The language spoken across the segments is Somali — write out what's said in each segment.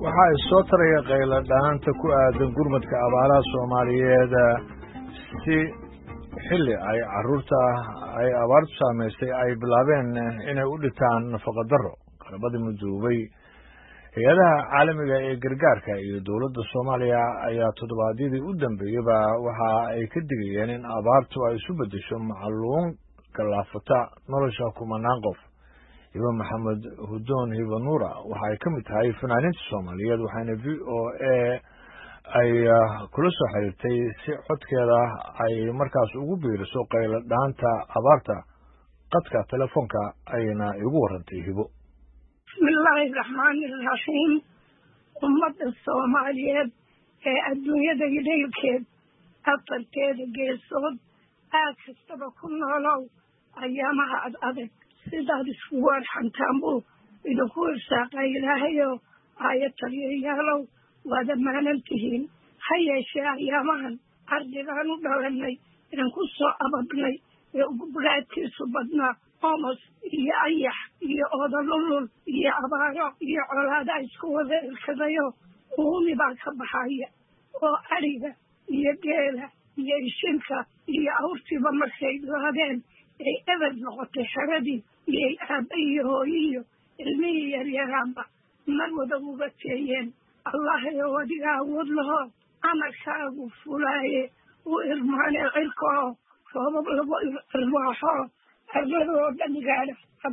waxa ay soo taraya qaylo dhaanta ku aadan gurmadka abaaraha Soomaaliyeed si xilli ay caruurta ay abaartu saameysay ay bilaabeen inay u dhintaan nafaqo darro qarabada midoobay hay'adaha caalamiga ee gargaarka iyo dawladda Soomaaliya ayaa toddobaadyadii u dambeeyayba waxa ay ka digayeen in abaartu ay isu beddesho macluun galaafata nolosha kumanaan qof Iba Maxamed Hudoon Hiba Nuura waxa ay ka mid tahay fanaaniinta Soomaaliyeed waxaana VOA ay kula soo xiriirtay si codkeeda ay markaas ugu biiriso qaylo dhaanta abaarta qadka telefoonka ayna igu warantay Hibo Bismillahir Rahmanir Rahim ummadda Soomaaliyeed ee adduunyada idaylkeed afarteeda geesood aad kastaba ku noolow ayaamaha adag sidaad isku warxantaan buu idinku irsaaqay ilaahayo aayad taliyayaalow waad ammaanan tihiin ha yeeshee ayaamahan ardigaan u dhalanay idinku soo ababnay ee ugu buraadkiisu badnaa omos iyo ayax iyo oodalulul iyo abaaro iyo colaada isku wada irkadayo uumi baa ka baxaya oo ariga iyo geela iyo ishinka iyo awrtiiba markay laadeen ay eber noqotay xeradii iyo aabba iyo hooyiyo ilmihii yaryaraanba mar wada uga teeyeen allahayow adiga awood lahoo amarkaagu fulaaye u irmaane cirkoo roobab lagu irwaaxo arladoo dhan gaadha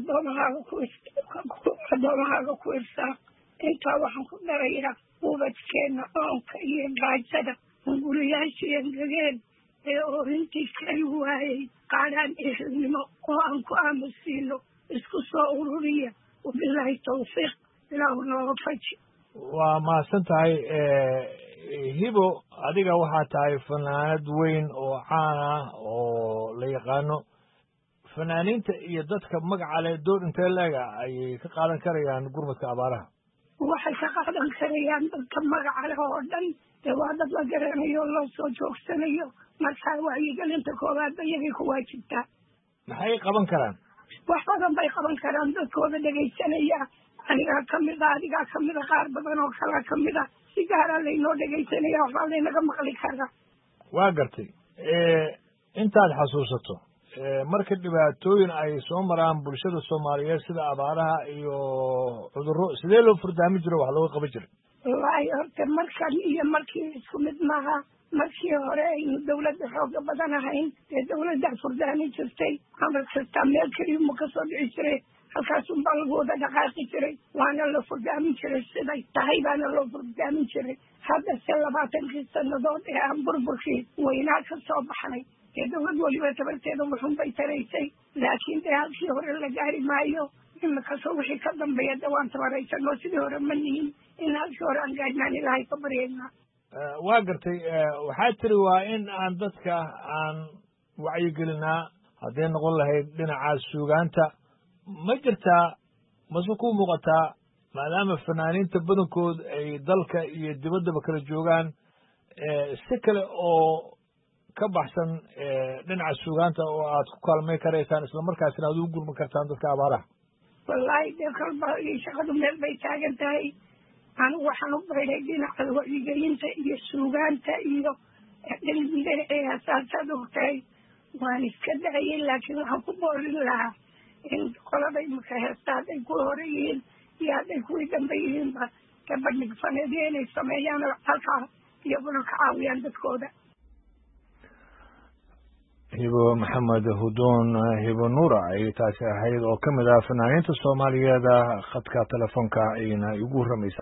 addoommahaaga ku irsaaq intaa waxaan ku darayaa ubadkeenna oonka iyo gaajada guriyaashii engegeen ee oorintii kari waayey qaadhaan ehelnimo oo aan ku aamusiino isku soo ururiya wabilaahi tawfiiq ilaahu nooga faji waa mahadsan tahay Hibo adiga waxaa tahay fanaanad weyn oo caan ah oo la yaqaano fanaaniinta iyo dadka magaca leh door intee leega ayay ka qaadan karayaan gurmadka abaaraha waxay ka qaadan karayaan dadka magaca leh oo dhan dee waa dad la garanayo loo soo joogsanayo markaa wacyigelinta koowaad bayagay ku waajibtaa maxay qaban karaan wax badan bay qaban karaan dadkooda dhegaysanaya anigaa kamida adigaa kamida qaar badan oo kalaa kamida si gaaraa laynoo dhegaysanaya waxbaa laynaga maqli karaa waa gartay intaad xasuusato marka dhibaatooyin ay soo maraan bulshada Soomaaliyeed sida abaaraha iyo cudurro sidee loo furdaami jiro wax looga qaban jiray wallaahi horta markan iyo markii isku mid maaha markii hore aynu dawladda xooga badan ahayn dee dawladdaa furdaami jirtay amar kastaa meel keliyamu ka soo dhici jiray halkaasunbaa lagu wada dhaqaaqi jiray waana la furdaamin jiray siday tahay baana loo furdaamin jiray haddase 20 sannadood ee aan burburkii weynaa ka soo baxnay dee dawlad weliba tabarteeda wuxun bay taraysay laakiin dee halkii hore la gaari maayo imikasoo wixii ka dambeeya de waan tabaraysanoo sidii hore ma nihin in halkii hore aan gaadhnaan ilaahay ka baryaynaa waa gartay waxaa tiri waa in aan dadka aan wacyigelinaa hadday noqon lahayd dhinaca suugaanta ma jirtaa mase ku muuqataa maadaama fanaaniinta badankood ay dalka iyo dibaddaba kala joogaan si kale oo ka baxsan dhinaca suugaanta oo aad ku kaalmay karaysaan isla markaasina aad ugu gurman kartaan dadka abaaraha wallaahi dee kalba iyo shaqadu meel bay taagan tahay anigu waxaan u bayday dhinaca wacyigelinta iyo suugaanta iyo dhinaca asaasaad ogtahay waan iska dayay laakiin waxaan ku boorin lahaa in qolada imika heesta hadday ku hore yihiin iyo hadday kuwii dambe yihiinba kabadhig faneediya inay sameeyaan halkaa iyaguna ka caawiyaan dadkooda Hibo Maxamed Hudoon Hiba Nuura ay taasi ahayd oo ka mid ah fanaaniinta Soomaaliyeed khadka telefoonka ayna igu ramaysa